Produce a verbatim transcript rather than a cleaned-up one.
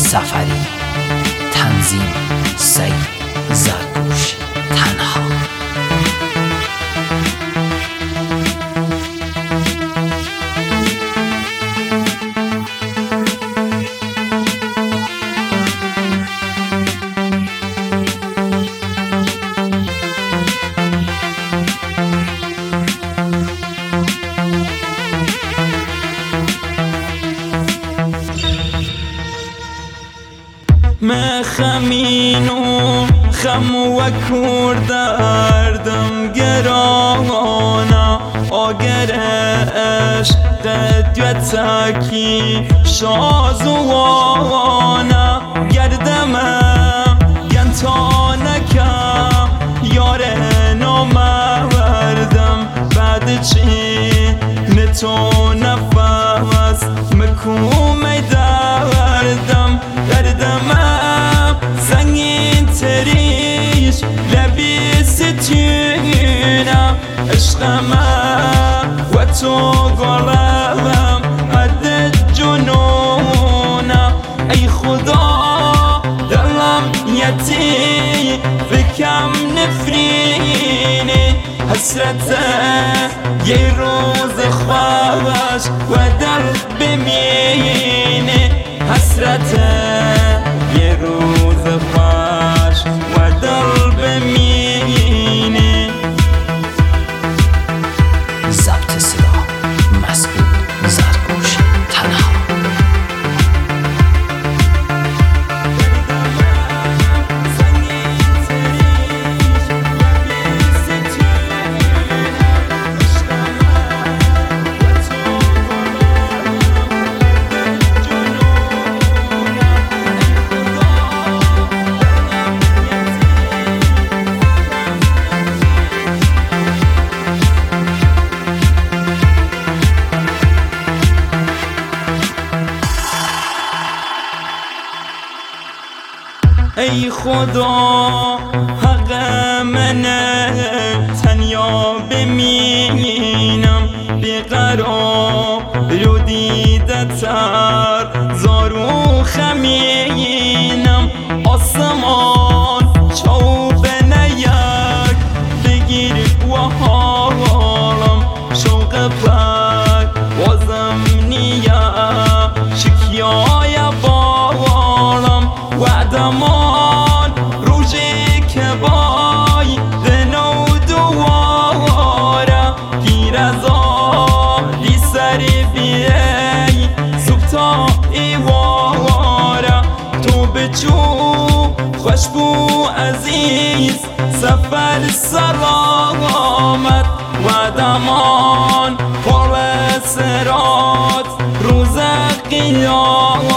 سفری. تنظیم سعید زرگوش. تنها. مخمینو خم و کور دردم گرانا آگرش قدیتکی شازوانا گردمم گنتانکم یار ناموردم بعد چی نتو نفس مکومه دردم دردمم زنگین تریش لبی ستونم عشقمم و تو گلم حد جنونم ای خدا دلم یتی بکم نفرینی حسرت یه روز خوابش و دل بمینی حسرت یه روز خوش و دل بمینی. ضبط صدا مسعود زرگوش. تنها. ای خدا حق منه تنیا بمینم بیقرار رو دیده تر زارو خمینم آسمان چوب نیک بگیر و حالم شوق پر بازم نیه شکیای بالم وعدمان روزی که بای دنو دواره گیر از آلی سری بیایی زبتا ایواره تو بچو خوشبو عزیز سفر سلامت وعدمان پر سرات روز قیام